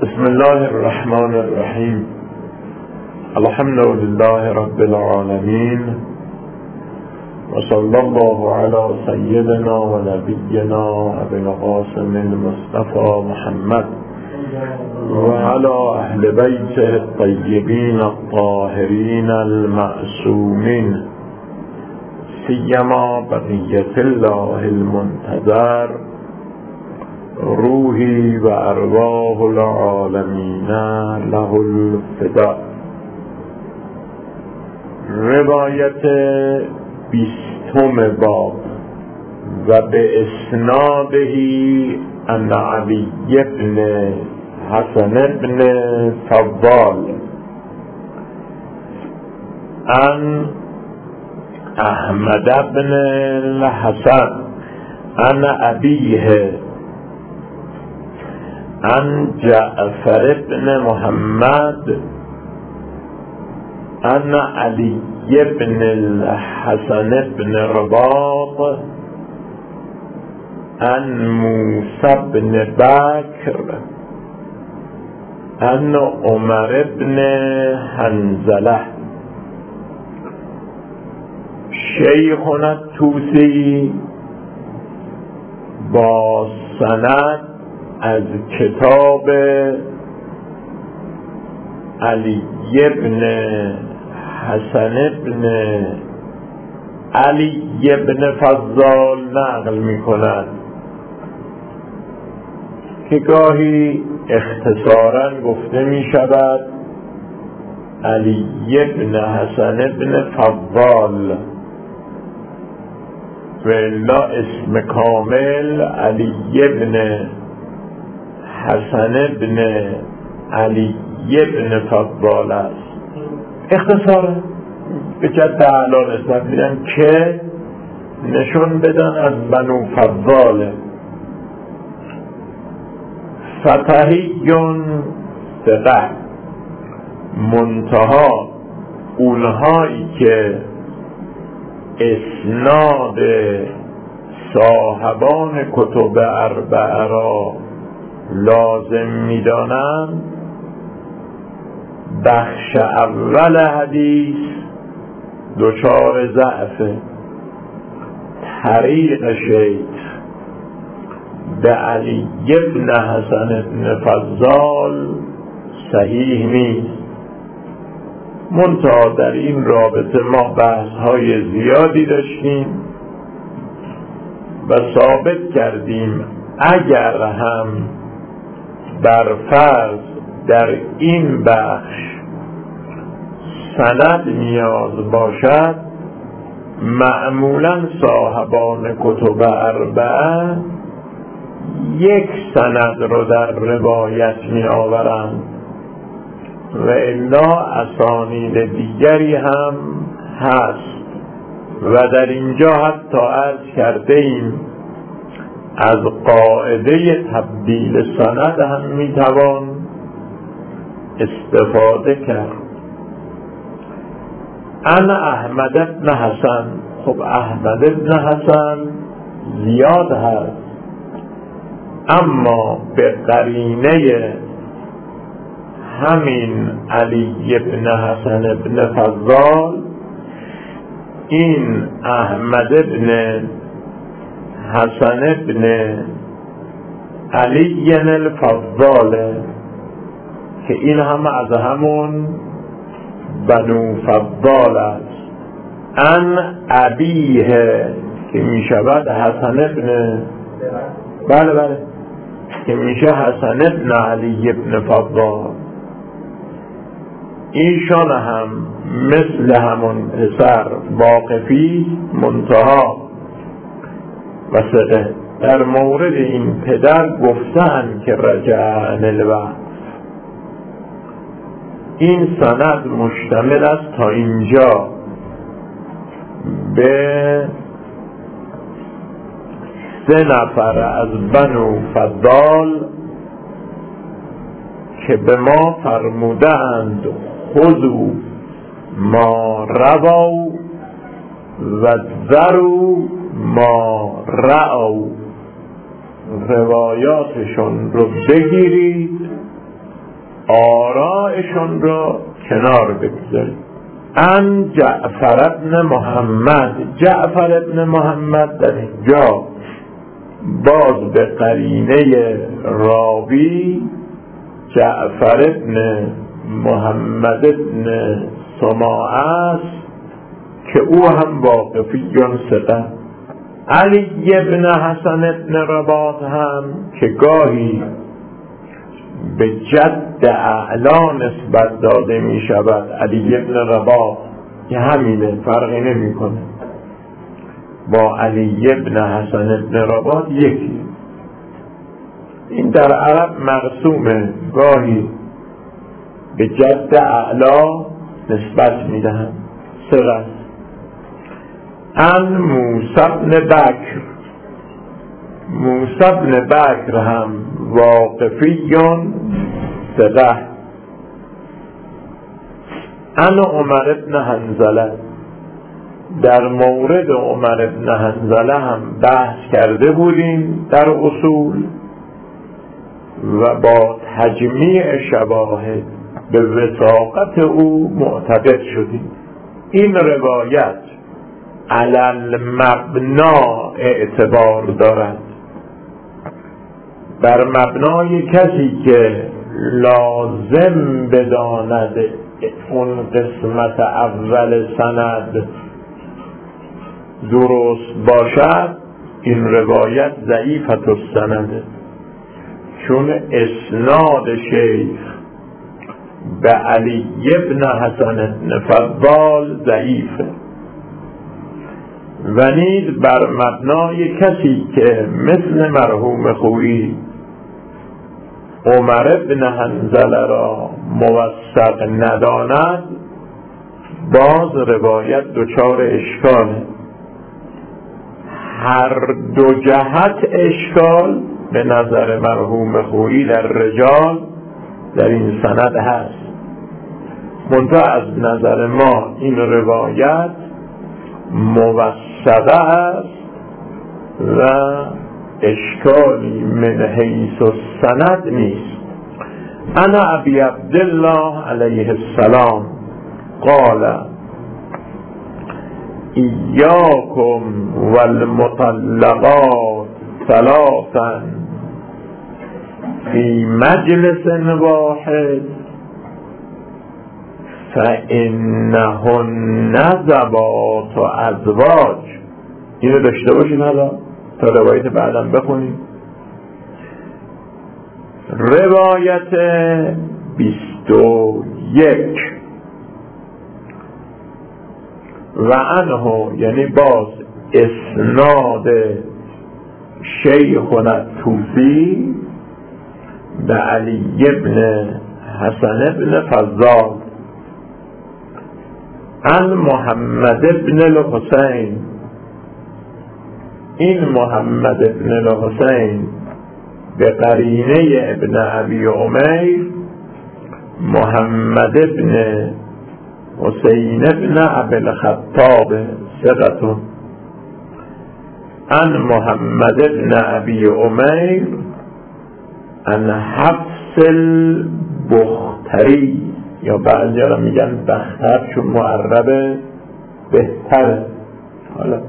بسم الله الرحمن الرحیم. الحمد لله رب العالمین و صلی الله علی سیدنا و نبینا ابی القاسم المصطفى محمد و علی اهل بیته الطیبین الطاهرین المعصومین سیما بقیة الله المنتظر روحی و ارواح العالمین له الفداء. روایت 20 باب و به اسنادهی ان علی بن حسن بن فضال ان احمد بن الحسن ان ابیه عن جعفر بن محمد عن علي بن الحسن بن رباط عن موسى بن بكر عن عمر بن حنظلة. شیخنا الطوسی با سند از کتاب علی بن حسن بن علی بن فضال نقل می کند که گاهی اختصاراً گفته می شود علی بن حسن بن فضال و الا اسم کامل علی بن حسن بن علی بن فضال است. اختصار به جد اعلی نسبت میدن که نشون بدن از بنو فضال. فتحیون ثقه، منتها اونهایی که اسناد صاحبان کتب اربعه را لازم میدانند بخش اول حدیث دچار ضعف. طریق شیخ به علی بن حسن بن فضال صحیح نیست. منتها در این رابطه ما بحث های زیادی داشتیم و ثابت کردیم اگر هم بر فرض در این بخش سند نیاز باشد، معمولا صاحبان کتب اربعه یک سند رو در روایت می آورند و الا اسانید دیگری هم هست و در اینجا حتی عرض کرده ایم از قاعده تبدیل سند هم میتوان استفاده کرد. انا احمد بن حسن، خب احمد بن حسن زیاد هست، اما به قرینه همین علی بن حسن بن فضال این احمد بن حسن بن علی الفضال که این هم از همون بنو فضال است. ان ابیه که می شود حسن بن بله که میشه حسن بن علی بن فضال. ایشان هم مثل همون پسر واقفی منتها و ثقه. در مورد این پدر گفتن که رجع عن الوقف. این سند مشتمل است تا اینجا به 3 نفر از بنو فضال که به ما فرمودند خذوا ما رووا و ذروا ما رأوا، روایاتشون رو بگیرید آرائشون رو کنار بگذاریم. ان جعفر ابن محمد، جعفر ابن محمد در اینجا باز به قرینه راوی جعفر ابن محمد ابن سماعه است که او هم واقفیون ثقه. علی ابن حسن ابن رباط هم که گاهی به جد اعلا نسبت داده می شود، علی ابن رباط که همینه، فرقی نمی کنه، با علی ابن حسن ابن رباط یکی. این در عرب مرسومه، گاهی به جد اعلا نسبت می دهند. ثقه. ان موسی بن بکر، موسی بن بکر هم واقفیون ثقه. ان عمر بن حنظله، در مورد عمر بن حنظله هم بحث کرده بودیم در اصول و با تجمیع شواهد به وثاقت او معتقد شدیم. این روایت علل مبنا اعتبار دارد، بر مبنای کسی که لازم بداند اون قسمت اول سند درست باشد، این روایت ضعیفت السند، چون اسناد شیخ به علی ابن حسن ابن فضال ضعیفه و نیز بر مبنای کسی که مثل مرحوم خویی عمر ابن حنظله را موثق نداند، باز روایت دچار اشکاله. هر دو جهت اشکال به نظر مرحوم خویی در رجال در این سند هست، منتها از نظر ما این روایت موثقه است و اشکالی من حیث السند نیست. انا ابی عبدالله علیه السلام قال ایاکم والمطلقات ثلاثا فی مجلس واحد فإنهن ذوات ازواج. اینو داشته باشید حالا تا روایت بعدم بخونیم. روایت 21 و عنه، یعنی باز اسناد شیخنا توسی به علی ابن حسن ابن فضال عن محمد ابن الحسین. این محمد ابن الحسین به قرینه ابن ابی عمیر محمد ابن حسین ابن ابی الخطاب ثقة عن محمد ابن ابی عمیر عن حفص البختری، یا بعضی ها میگن بختر چون معرب بهتره. حالا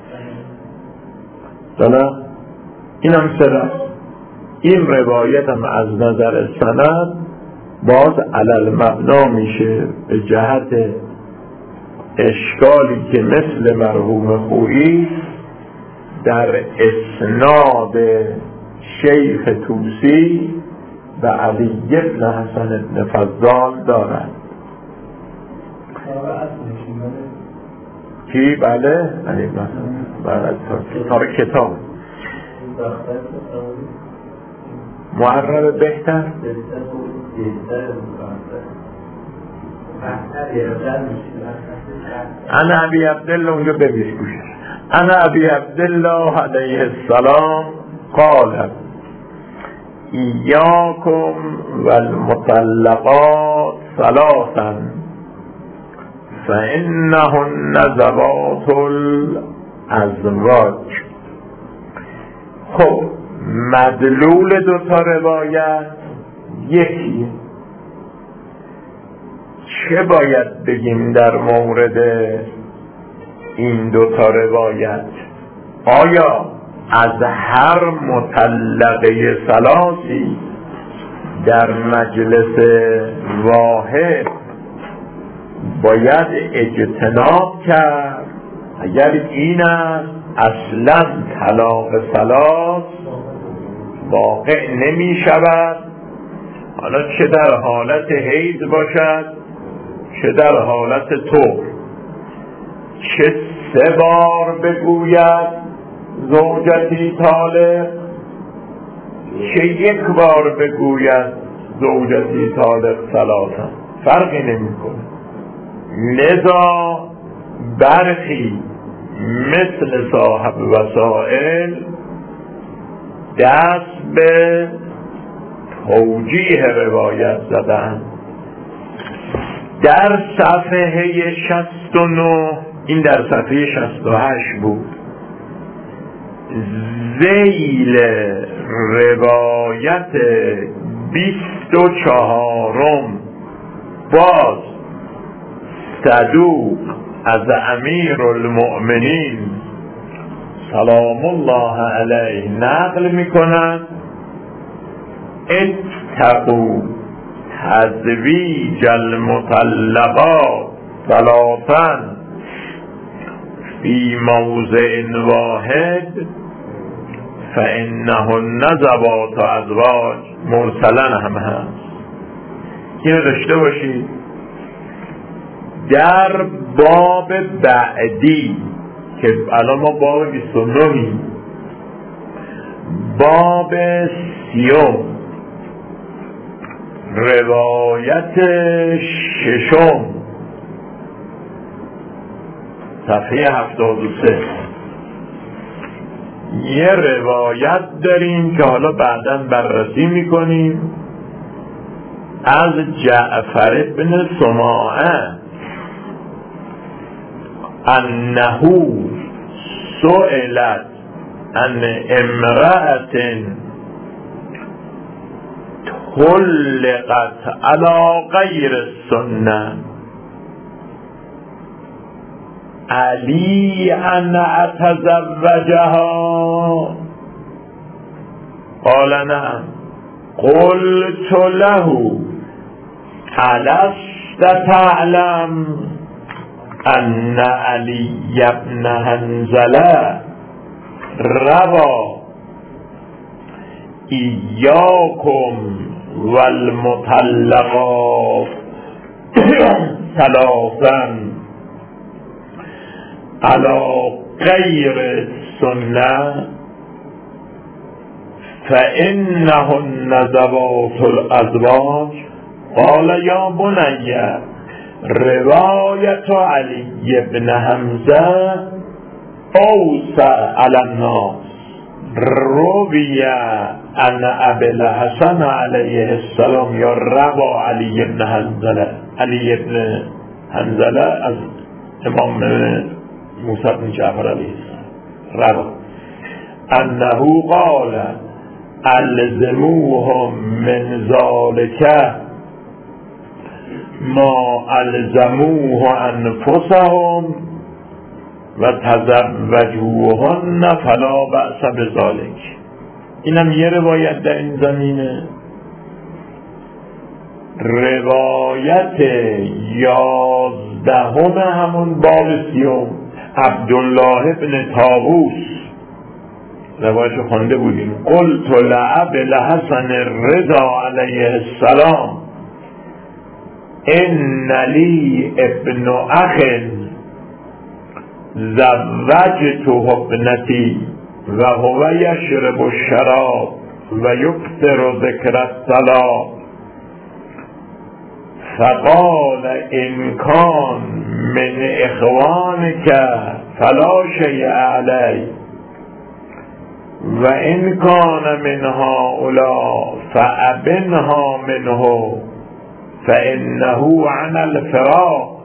این هم سره. این روایت هم از نظر سند باز علل مبنا میشه به جهت اشکالی که مثل مرحوم خویی در اسناد شیخ توسی و علی ابن حسن ابن فضال دارد. کی؟ بله علی ابن حسن، بله تا کتاب معرب بهتر انا ابی عبدالله، اونجا ببیش گوشش. انا ابی عبدالله علیه السلام قال ایاکم والمطلقات ثلاثا فإنهن ذوات الازواج. خب مدلول دو تا روایت یکی، چه باید بگیم در مورد این دوتا روایت؟ آیا از هر مطلقه ثلاثی در مجلس واحد باید اجتناب کرد؟ اگر این است اصلا طلاق ثلاث واقع نمی شود، حالا چه در حالت حیض باشد چه در حالت طهر، چه 3 بار بگوید زوجتی طالق چه 1 بار بگوید زوجتی طالق ثلاثا، فرقی نمی کنه. لذا برخی مثل صاحب وسائل دست به توجیه روایت زدن. در صفحه 69، این در صفحه 68 بود، ذیل روایت 24 باز صدوق از امیر المؤمنین سلام الله علیه نقل میکنند: اتقوا تزویج المطلقات ثلاثا فی موضع واحد فانهن ذوات ازواج. مرسلا هم هست، اینو داشته باشید. در باب بعدی که الان ما باب 29 باب 30 روایت 6 صفحه 73 یه روایت داریم که حالا بعداً بررسی میکنیم از جعفر بن سماعه انه سئلت عن امرأة طلقت على غیر السنة علی ان اتزوجها قال نعم قلت له الست تعلم ان علی بن حنظله روى ایاکم والمطلقات ثلاثا على غیر السنة فإنهن ذوات الأزواج. قال یا بنی روایت علی بن حمزه اوسع علی الناس روی ان ابی الحسن علیه السلام یا روا علی بن حنظله از امام موسی بن جعفر علیه السلام روا انه قال الزموهم من ذلك ما الزموه انفسهم و تزوجوهن فلا بأس بذلك. اینم یه روایت در این زمینه. روایت 11 همون باب 30 عبدالله بن طاووس روایت خوانده بودیم. قلت لأبی الحسن الرضا علیه السلام ان لی ابن اخ زوجته ابنتی و هو یشرب الشراب و یکثر ذکر الطلاق فقال ان کان من اخوانک فلا شیء علی و ان کان من هؤلاء فابنها منه فانه عن الفراق.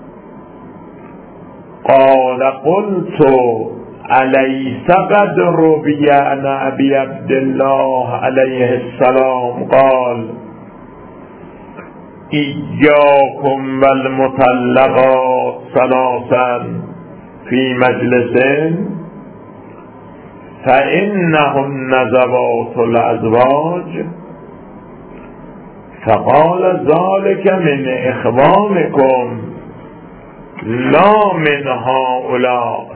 قال قلت الیس قد روی عن ابی عبدالله علیه السلام قال ایاکم و المطلقات ثلاثا فی مجلس فإنهن ذوات الأزواج فقال ذلك من إخوانكم لا من هؤلاء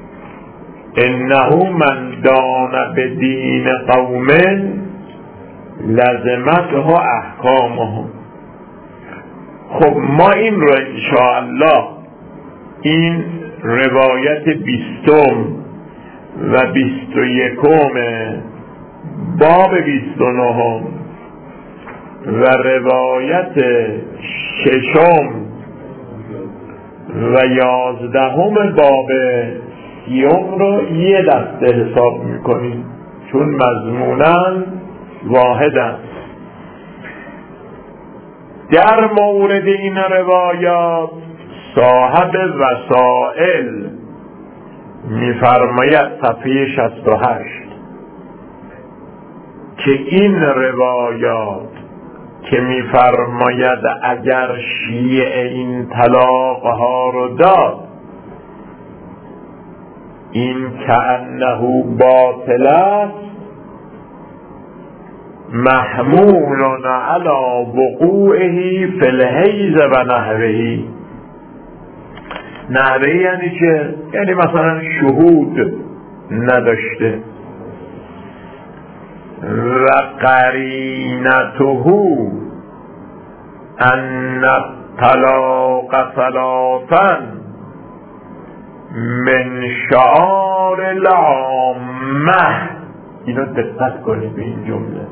انه من دان بدین قوم لزمته احکامهم. خب ما این رو انشاءالله این روایت 20 و 21 باب 29 و روایت 6 و 11 باب 30 رو یه دسته حساب میکنیم چون مضموناً واحدن. در مورد این روایات صاحب وسائل میفرماید صفحه 68 که این روایات که میفرماید اگر شیعه این طلاقها رو داد این کأنه باطل است محمول علی وقوعه فی الحیض و نحوه یعنی چه؟ یعنی مثلا شهود نداشته و قرینته ان الطلاق ثلاثا من شعار العامه. اینو دقت کنید به این جمله.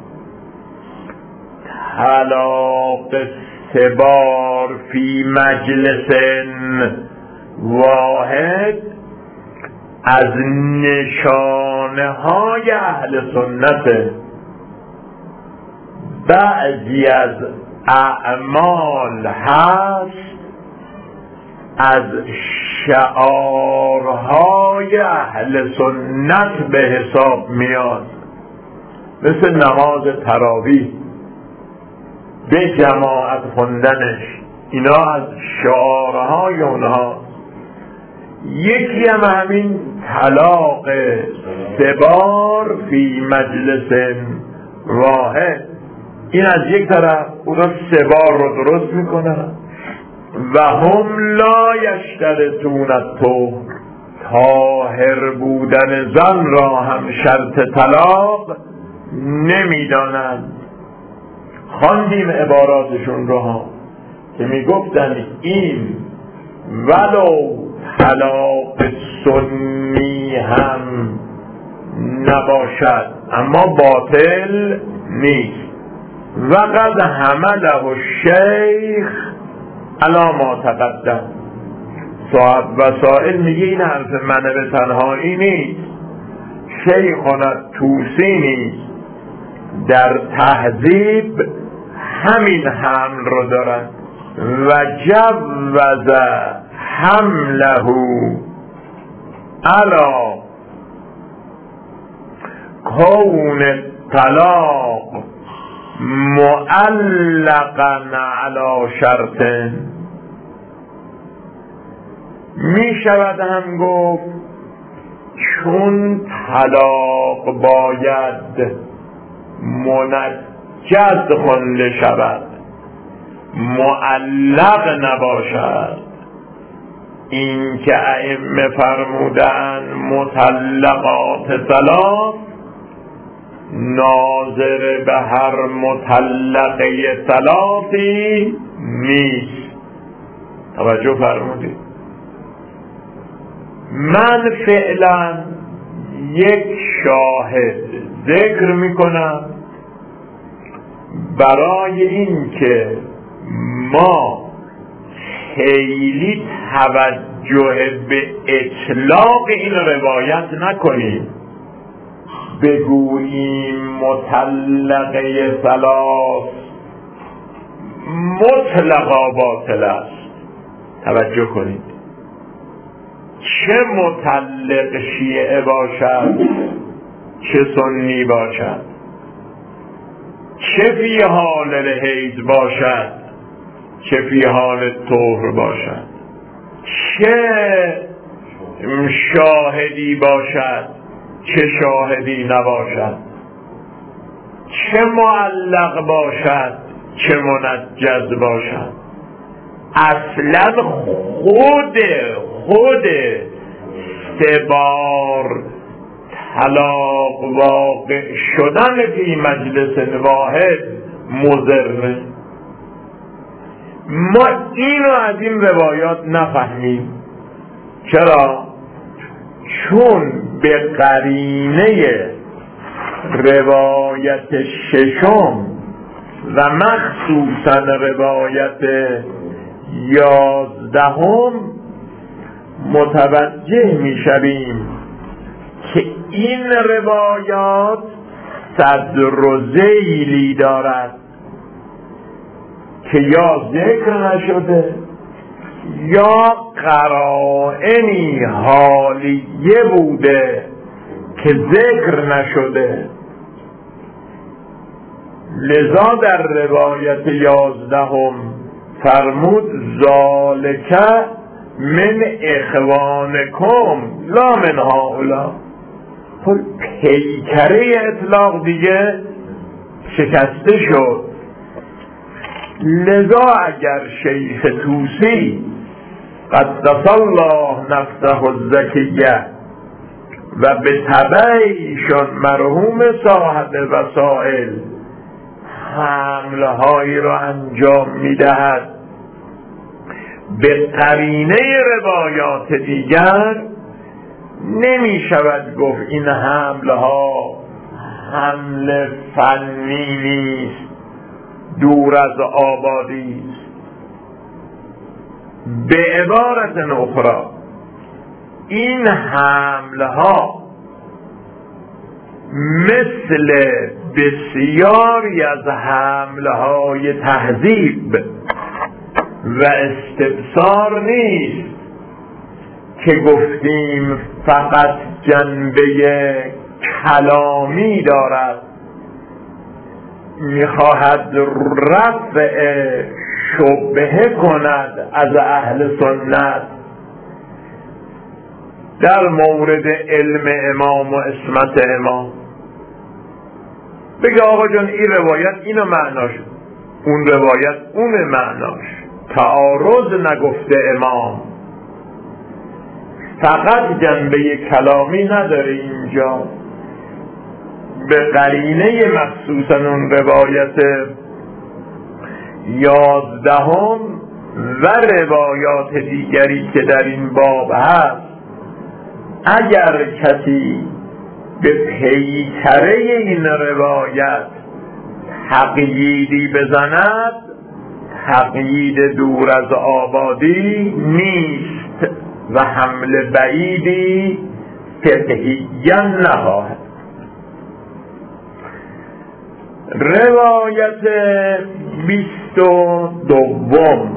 طلاق 3 بار فی مجلس واحد از نشانه های اهل سنت. بعضی از اعمال هست از شعارهای اهل سنت به حساب میاد، مثل نماز تراویح به جماعت خوندنش، اینا از شعارهای اونها. یکی هم همین طلاق 3 بار فی مجلس واحد، این از یک طرف اونا 3 بار رو درست میکنن و هم لا یشترطون الطهر، طاهر بودن زن را هم شرط طلاق نمیدانند. خواندیم عباراتشون رو ها که میگفتن این ولو طلاق سنی هم نباشد اما باطل نیست. وقد حمله الشیخ علی ما تقدم. صاحب وسائل میگه این حرف منه به تنهایی نیست، شیخنا طوسی نیست در تهذیب همین حمل رو دارد و جوز حمله علی کون طلاق معلقا علی شرط. می شود هم گفت چون طلاق باید منجز خونده شود معلق نباشد، این که ائمه فرمودن مطلقات ثلاث ناظر به هر مطلقه ثلاثی نیست. توجه فرمودید. من فعلا یک شاهد ذکر میکنم برای این که ما خیلی توجه به اطلاق این روایت نکنیم، بگوییم مطلقه ثلاث مطلقا باطل است. توجه کنید، چه مطلق شیعه باشد چه سنی باشد، چه فی حال الحیض باشد چه فی حال طهر باشد، چه شاهدی باشد چه شاهدی نباشد، چه معلق باشد چه منجز باشد. اصلا خود 3 بار طلاق واقع شدن فی مجلس واحد مضره. ما اینو از این روایات نفهمیم. چرا؟ چون به قرینه روایت 6 و مخصوصا روایت 11 متوجه میشویم که این روایات صدر و ذیلی دارد که یا ذکر نشده یا قرائنی حالیه بوده که ذکر نشده. لذا در روایت 11 فرمود ذالک من اخوانکم لا من هؤلاء. پیکره اطلاق دیگه شکسته شد. لذا اگر شیخ طوسی قدس الله نفسه الزکیه و به تبعیشون مرحوم صاحب وسائل حمله هایی رو انجام میدهد به قرینه روایات دیگر، نمی شود گفت این حمله ها حمله فنی نیست، دور از آبادی است. به عبارت اخرى این حمله ها مثل بسیاری از حمله های تهذیب و استبصار نیست که گفتیم فقط جنبه کلامی دارد، میخواهد رفع شبهه کند از اهل سنت در مورد علم امام و عصمت امام. بگه آقا جان این روایت اینو معناش، اون روایت اون معناش، تعارض نگفته امام، فقط جنبه کلامی نداره اینجا. به قرینه مخصوصا اون روایت 11 و روایات دیگری که در این باب هست، اگر کسی به پیکره این روایت تقییدی بزند، تقیید دور از آبادی نیست و حمل بعیدی فقهیاً نخواهد. روایت 22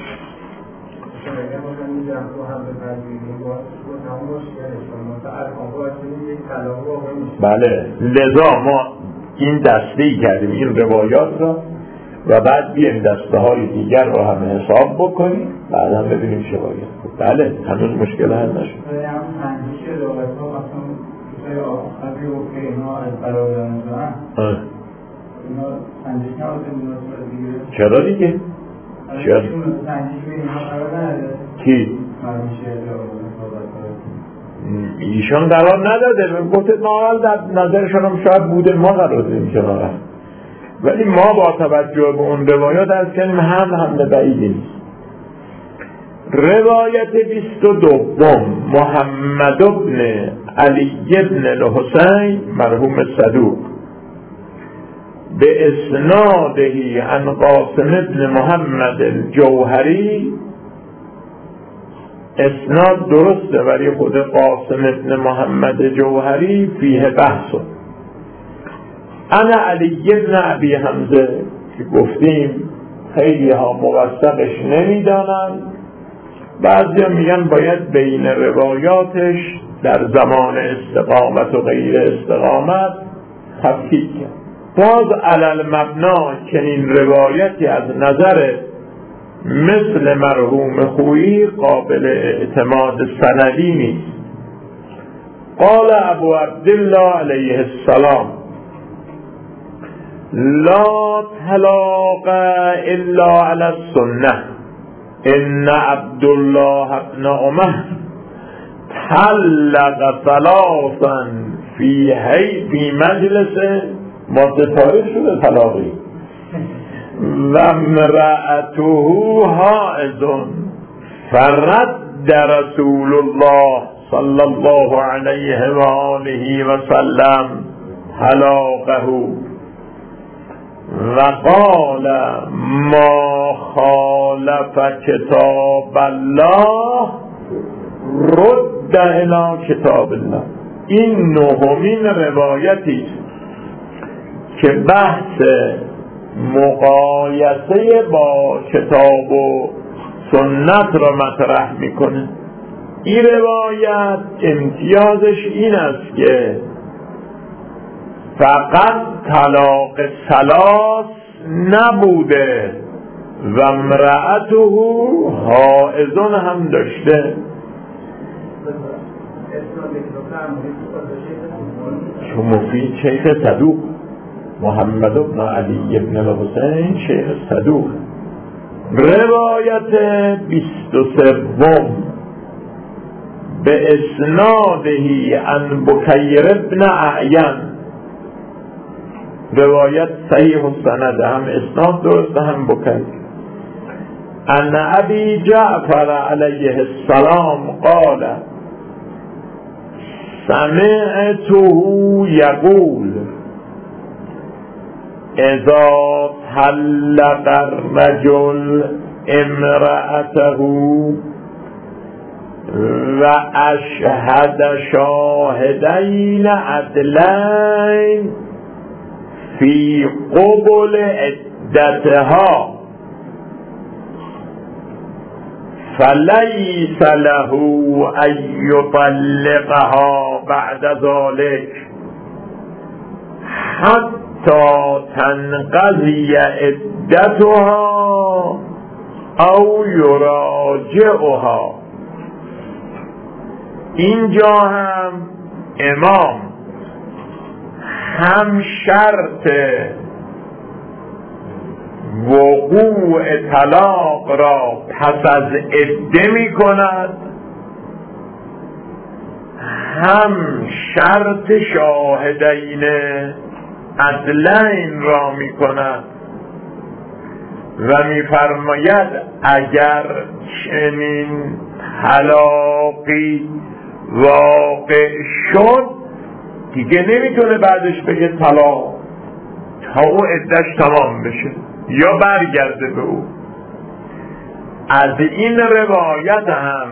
بله، لذا ما این دسته‌ای کردیم این روایات را و بعد بیایم دسته های دیگر رو هم حساب بکنیم، بعد هم ببینیم چه باید. بله، هنوز مشکل حل نشد. چرا دیگه؟ چرا؟ کی؟ ایشان قرار نداده، گفته ناقل در نظرشان هم شاید بوده، ما قرار دادیم کناره، ولی ما با توجه به اون روایات از کنیم حمله بعیدی نیست. روایت 22 محمد ابن علی ابن الحسین مرحوم صدوق به اسنادهی عن قاسم ابن محمد الجوهری. اسناد درسته ولی خود قاسم ابن محمد جوهری فیه بحث. انا علی ابن ابی حمزه که گفتیم خیلی ها موثقش نمیدانند، بعضی ها میگن باید بین روایاتش در زمان استقامت و غیر استقامت تفکیک کرد. باز علل مبنا چنین روایتی از نظر مثل مرحوم خویی قابل اعتماد سندی نیست. قال ابو عبدالله علیه السلام لا طلاق الا علی السنه ان عبدالله ابن عمر طلق ثلاثا فی مجلس متفارق شده طلاقی و امرأته حائض فرد رسول الله صلی الله علیه و آله و سلم طلاقه و قال ما خالف کتاب الله رد الی کتاب الله. این نهمین روایتی که بحث مقایسه با کتاب و سنت را مطرح میکنه. این روایت امتیازش این است که فقط طلاق ثلاث نبوده و امرأته حائض هم داشته. مفید شیخ صدوق محمد بن علی بن الحسین شیخ صدوق. روایت 23 به اسنادهی عن بکیر ابن اعین، روایت صحیح السند، هم اسناد درست هم بکیر. ان ابی جعفر علیه السلام قال سمعته یقول اذا طلق الرجل امرأته و اشهد شاهدین عدلین فی قبل عدتها فلیس له ان یطلقها بعد ذلك حتی تنقضی عدتها او یراجعها. اینجا هم امام هم شرط وقوع طلاق را پس از عده می کند، هم شرط شاهدین عدلین را می کند و می فرماید اگر چنین طلاقی واقع شد دیگه نمیتونه بعدش بگه طلاق تا او عدش تمام بشه یا برگرده به او. از این روایت هم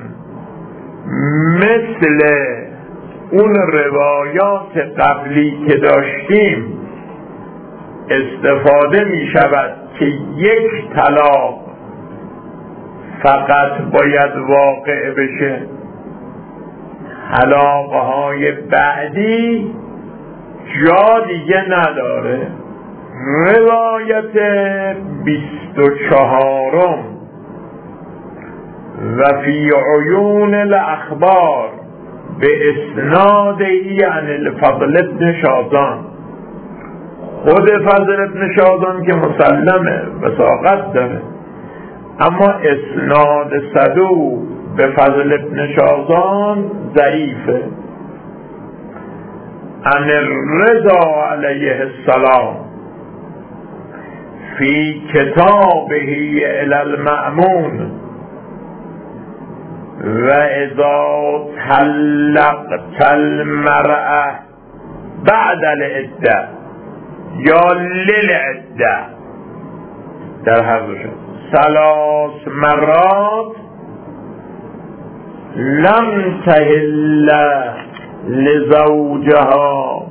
مثل اون روایات قبلی که داشتیم استفاده می شود که یک طلاق فقط باید واقع بشه، طلاق‌های بعدی جا دیگه نداره. روایت 24 و فی عیون الاخبار به اسناد عن الفضل ابن شازان، خود فضل ابن شازان که مسلمه وثاقت داره اما اسناد صدوق به فضل ابن شازان ضعیفه. عن الرضا علیه السلام فی کتابه الی المأمون و اذا طلقت المرأة بعد العده یا للعده در هر دوشون 3 مرات لم تحل لزوجها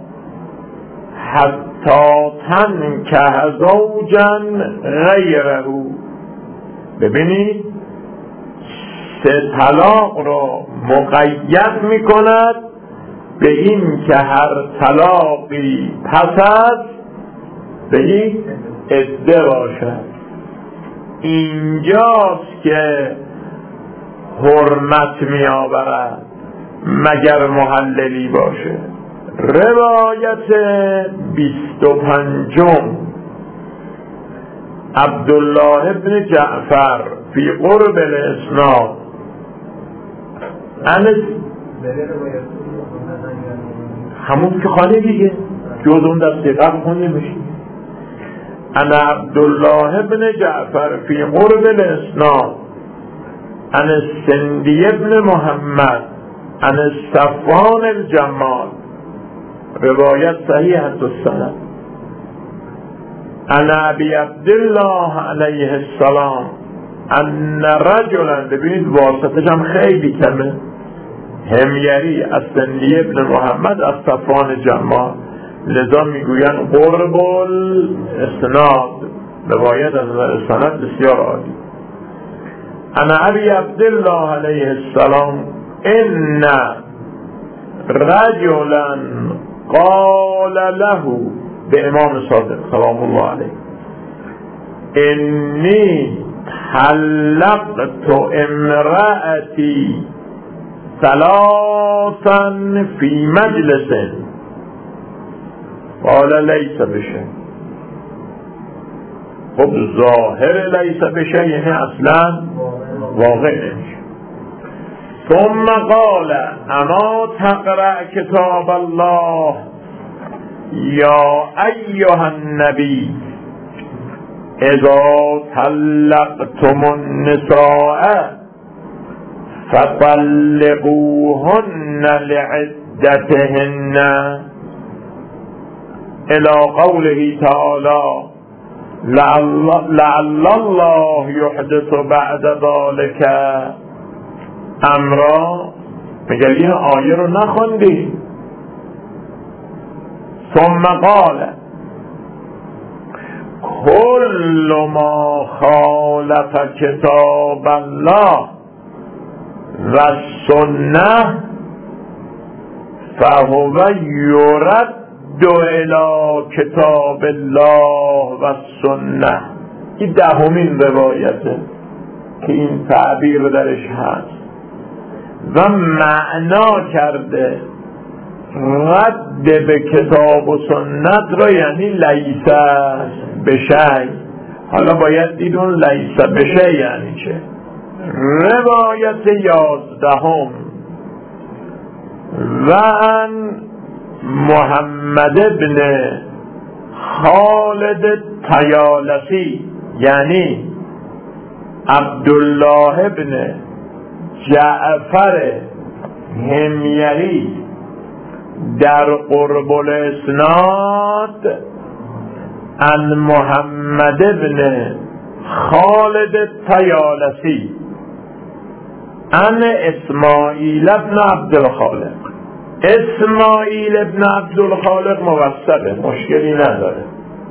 حتی تنکح زوجا غیره. ببینید 3 طلاق را مقید می کند به این که هر طلاقی پس از به یک عده باشد. اینجاست که حرمت می آورد مگر محللی باشه. روایت 25 عبدالله ابن جعفر فی قرب الاسناد همون که خانه دیگه جز اون دسته قبل خونده میشه. انا عبدالله ابن جعفر فی قرب الاسناد عن السندی ابن محمد عن صفوان الجمال، روایت صحیحة السند. عن ابی عبدالله علیه السلام ان رجلا، ببینید واسطش هم خیلی کمه، حمیری از سندی ابن محمد از صفوان جمال، لذا میگوین قرب الاسناد، روایت از سند بسیار عالی. انا ابی عبدالله علیه السلام ان رجلا قال له، به امام صادق سلام الله علیه، انی حلقت امرأتی ثلاثا فی مجلس قال لیس بشه. خب ظاهر لیس بشه یعنی اصلا واقع نمیشه. ثم قال اما تقرأ کتاب الله یا ایها النبی اذا طلقتم النساء فطلقوهن لعدتهن الى قوله تعالی لعل الله يحدث بعد ذلك امرا. مگر این آیه رو نخوندی؟ ثم قال كل ما خالف کتاب الله و سنه فهو یرد الى کتاب الله و سنه. این دهمین روایته که این تعبیر درش هست و معنا کرده رد به کتاب و سنت را یعنی لیس بشی. حالا باید دید اون لیس بشی یعنی چه. روایت 11 و ان محمد بن خالد طیالسی یعنی عبدالله بن جعفر حمیری در قرب الاسناد عن محمد بن خالد طیالسی عن اسماعیل ابن عبدالخالق. اسماعیل ابن عبدالخالق موثقه، مشکلی نداره.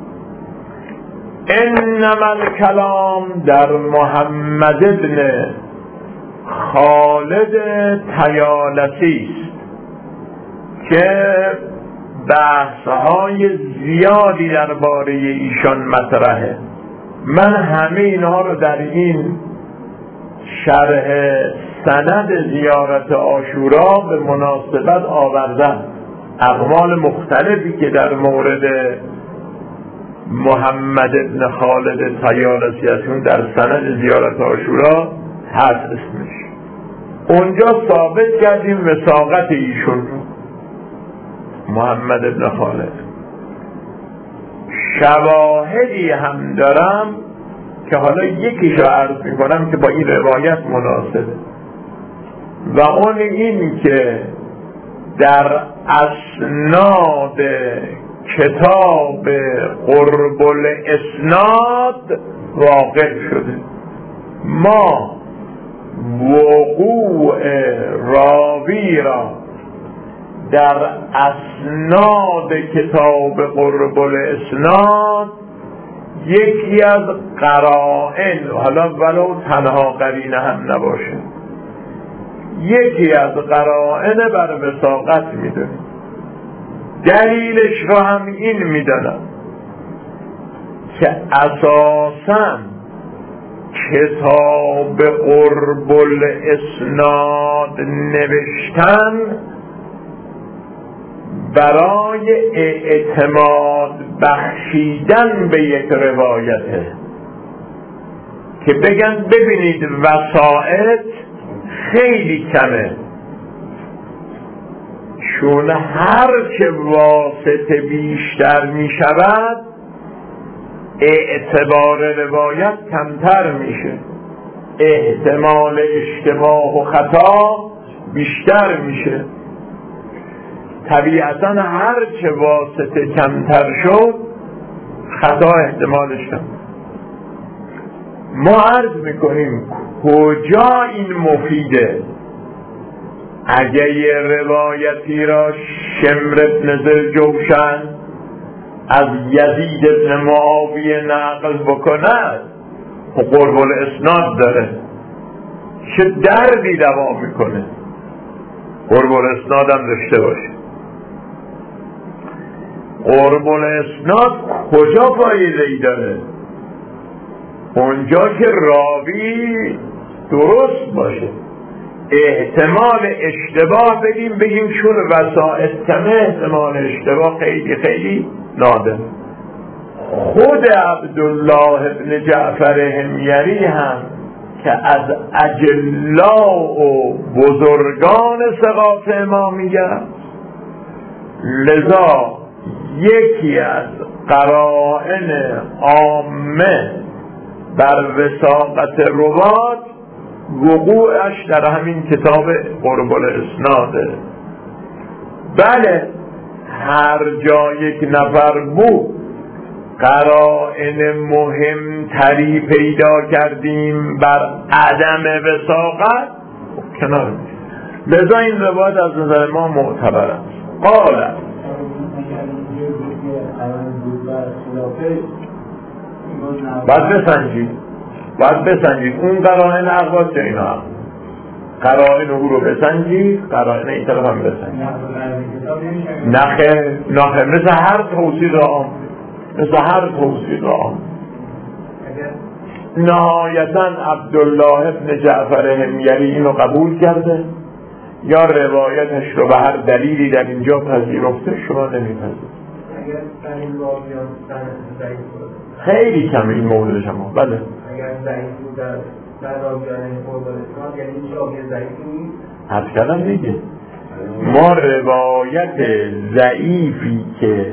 انما الکلام در محمد ابن خالد طیالسی است که بحث‌های زیادی درباره ایشان مطرحه. من همه اینها رو در این شرح سند زیارت عاشورا به مناسبت آوردم. اقوال مختلفی که در مورد محمد ابن خالد طیالسی هستون در سند زیارت عاشورا هست اسمش. اونجا ثابت کردیم وثاقت ایشون رو، محمد ابن خالد. شواهدی هم دارم که حالا یکیشو عرض میکنم که با این روایت مناسبه و اون این که در اسناد کتاب قرب الاسناد واقع شده. ما وقوع راوی را در اسناد کتاب قرب الاسناد یکی از قرائن، حالا ولو تنها قرینه هم نباشه، یکی از قرائن بر وثاقت میدونیم. دلیلش رو هم این میدانم که اساساً کتاب قرب الاسناد نوشتن برای اعتماد بخشیدن به یک روایته که بگن ببینید وسائط خیلی کمه، چون هر چه واسطه بیشتر می شود اعتبار روایت کمتر میشه، احتمال اشتباه و خطا بیشتر میشه. طبیعتا هر چه واسطه کمتر شد خطا احتمالش کم. ما عرض میکنیم کجا این مفیده؟ اگه یه روایتی را شمر ابن ذوالجوشن از یزید ابن معاویه نقل بکند قرب الاسناد داره، چه دردی دوا میکنه. قرب الاسناد هم داشته باشه. قرب الاسناد کجا فایده ای داره؟ اونجا که راوی درست باشه، احتمال اشتباه بگیم چون وسائط کمه احتمال اشتباه خیلی خیلی نادر. خود عبدالله ابن جعفر حمیری هم که از اجلا و بزرگان ثقات امامیه، لذا یکی از قرائن عامه بر وثاقت روات وقوعش در همین کتاب قرب الاسناده. بله هر جا یک نفر بود قرائن مهمتری پیدا کردیم بر عدم وثاقت کنار میشه. لذا این روایت از نظر ما معتبر است. قال باید بسنجید اون قرائن اقواس یا اینا هم قرائن او رو بسنجید، قرائن این طرف هم بسنجید. نخه مثل هر توصیل عام نهایتا عبدالله ابن جعفر حمیری اینو قبول کرده یا روایتش رو به هر دلیلی در اینجا پذیرفته، شما نمیپذیرید. خیلی کم این مورد شما. بله اگر ضعیف بود در راویان قرب الاسناد یعنی هیچ راوی ضعیفی نیست. حد کردم دیگه ما روایت ضعیفی که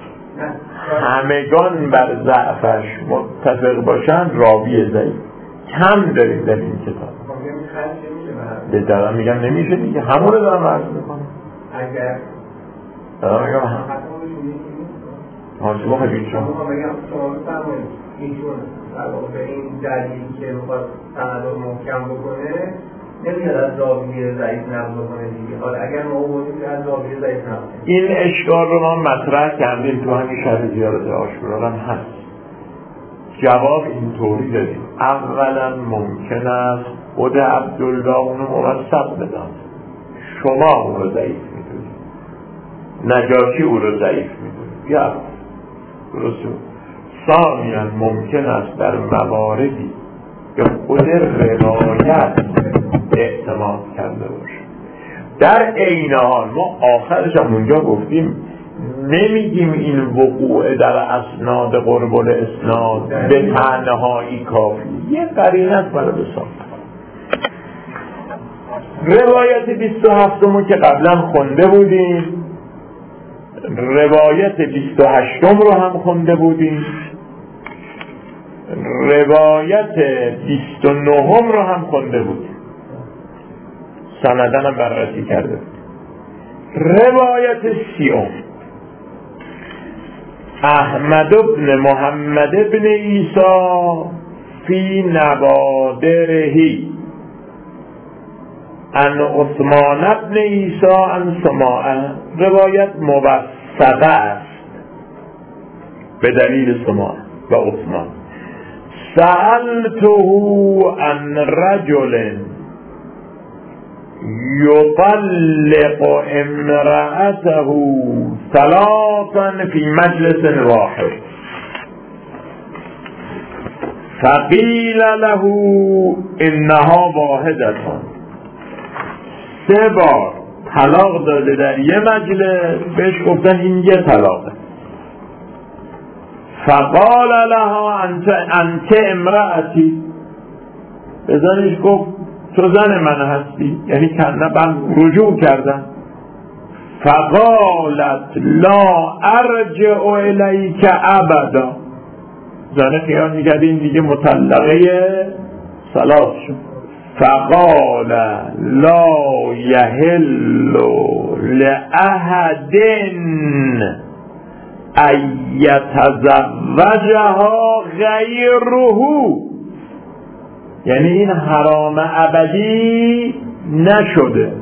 همگان بر ضعفش متفق باشن راوی ضعیف کم داریم در این کتاب. به دارم میگم نمیشه دیگه، همون رو دارم عرض میکنم. اگر دارم میگم شما خیلی شما بفرمایید ایشون به این دلیلی که میخواد سند رو محکم بکنه نمیاد از راوی ضعیف نقل بکنه دیگه. حالا اگر ما بودیم که از راوی ضعیف نقل این اشکال رو ما مطرح کردیم تو همین شرح زیارت عاشورا هم هست. جواب اینطوری دادیم اولا ممکن است خود عبدالله اونو مرصد بدن، شما اون رو ضعیف میدونید، نجاشی اون رو ضعیف میدونید یا درسته. ثانیاً ممکن است در مواردی که خود روایت اعتماد کرده باشه. در عین حال ما آخرش هم اونجا گفتیم نمیگیم این وقوع در اسناد قرب الاسناد به تنهایی کافی، یه قرینه است برای بساط. روایت 27 که قبلا خونده بودیم، روایت 28 رو هم خونده بودیم، روایت 29 رو هم خونده بودیم، سندن هم بررسی کرده بود. روایت 30 احمد بن محمد بن عیسی فی نوادرهی ان عثمان بن عیسی ان سماعه، روایت موثقه است به دلیل سماعه و عثمان. سألته عن رجل یطلق امرأته ثلاثا فی مجلس واحد. فقیل له انها واحدتون، 3 بار طلاق داده در یه مجلس، بهش گفتن این یه طلاقه. فقال لها انت امرأتی، به زنش گفت تو زن من هستی، یعنی کنه رجوع کردن. فقالت لا ارجع الیک ابدا، زنه خیال میکرد این دیگه مطلقه ثلاث شد. فقال لا یحل لأحد ان یتزوجها غیره، یعنی این حرام ابدی نشده.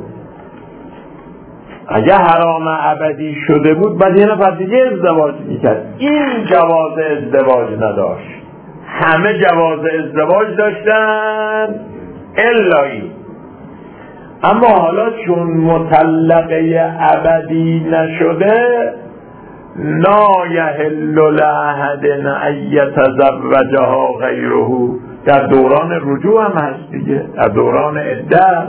اگه حرام ابدی شده بود بعد یه نفر دیگه ازدواج میکرد. این جواز ازدواج نداشت، همه جواز ازدواج داشتن الا این. اما حالا چون مطلقه ابدی نشده، لا یحل لأحد ان یتزوجها غیره، در دوران رجوع هم هست دیگه، در دوران عده.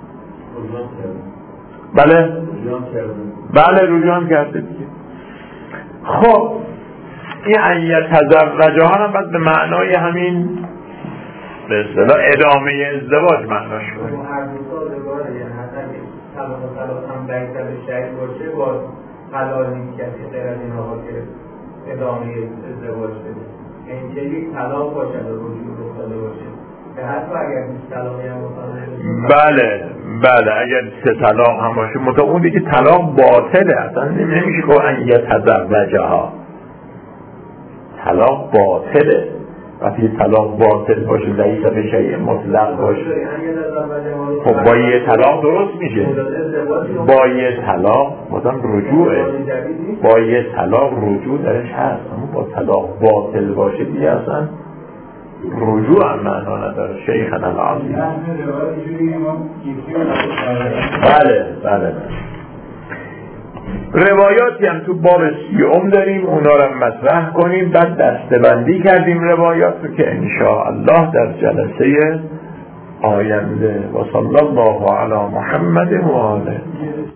بله رجوع هم کرده دیگه. خب این ان یتزوجها هم باید به معنای همین به اصطلاح ادامه ازدواج معناش کنیم. هر دو تا ازدواج، یعنی حتی طلاق هم بیشتر شهید باشه با حلال نیست کسی غیر از این آقا که ادامه ازدواج بده، این که یک طلاق باشه و رجوع رخصاده باشه، که حتی اگر این طلاقی هم بله اگر 3 طلاق هم باشه، مطلق اون دیگه طلاق باطله، اصلا نمیشه که ان یتزوجها، طلاق باطله. وقتی طلاق باطل باشه لیس بشیء مطلق باشه، خب با یه طلاق درست میشه، با یه طلاق مثلا رجوعه، با یه طلاق رجوع درش هست، اما با طلاق باطل باشه دیگه اصلا رجوع هم معنا نداره. شیخنا العظیم. بله روایاتی هم تو باب 30 داریم، اونا رو مطرح کنیم، بعد دسته‌بندی کردیم روایات رو که انشاءالله در جلسه آینده. و صلی الله علی محمد و آله.